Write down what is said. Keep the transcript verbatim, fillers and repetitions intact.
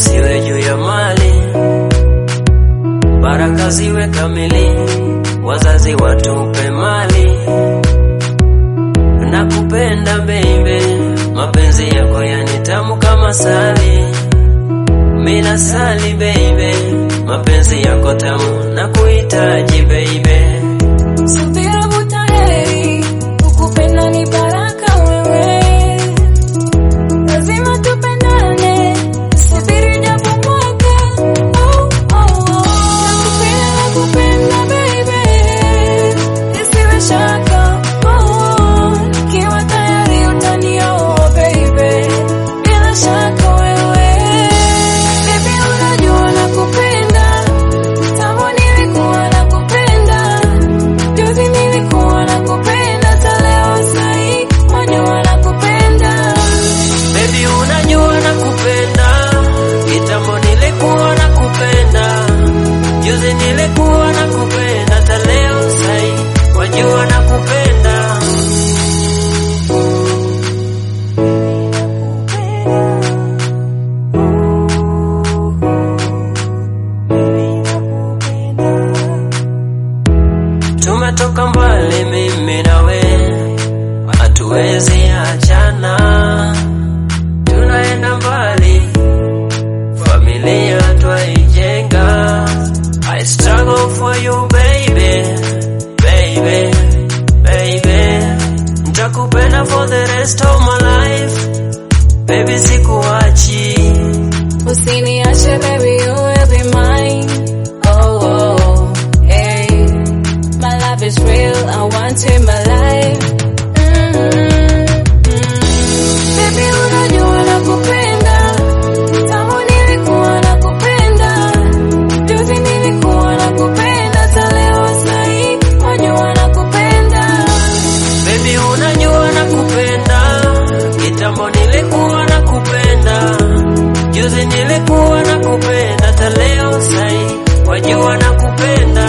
isiwe juu ya mali, baraka ziwe kamili, wazazi watupe mali. Nakupenda baby, mapenzi yako yanitamu kama sali. Mina sali baby, mapenzi yako tamu na kuhitaji baby. Subira butaheri, ukupenda ni baraka wewe. Lazima tupendane, subiri japo mwaka. Oh, oh, oh. Nakupenda, nakupenda baby, isiwe shaka. Oh, kiwa tayari utanioa baby, bila shaka wewe. Baby unajua nakupenda, tangu nilikuwa nakupenda. Juzi nilikuwa nakupenda, hata leo sahi wajua nakupenda. Baby unajua nakupenda, kitambo nilikuwa nakupenda. Juzi nilikuwa nakupenda, hata leo sahi wajua nakupenda. Tumetoka mbali mimi nawe, hatuwezi achana. Tunaenda mbali, familia twaijenga. I struggle for you baby, baby, baby. Nitakupenda for the rest of my life, baby sikuachi. Usiniache baby, you will be mine. Oh, oh, hey. My love is real, I want you in my life. Mm-hmm. Baby unajua nakupenda, tangu nilikuwa nakupenda. Juzi nilikuwa nakupenda, hata leo sahi wajua nakupenda. Baby unajua nakupenda, kitambo nilikuwa nakupenda. Juzi nilikuwa nakupenda, hata leo sahi wajua nakupenda.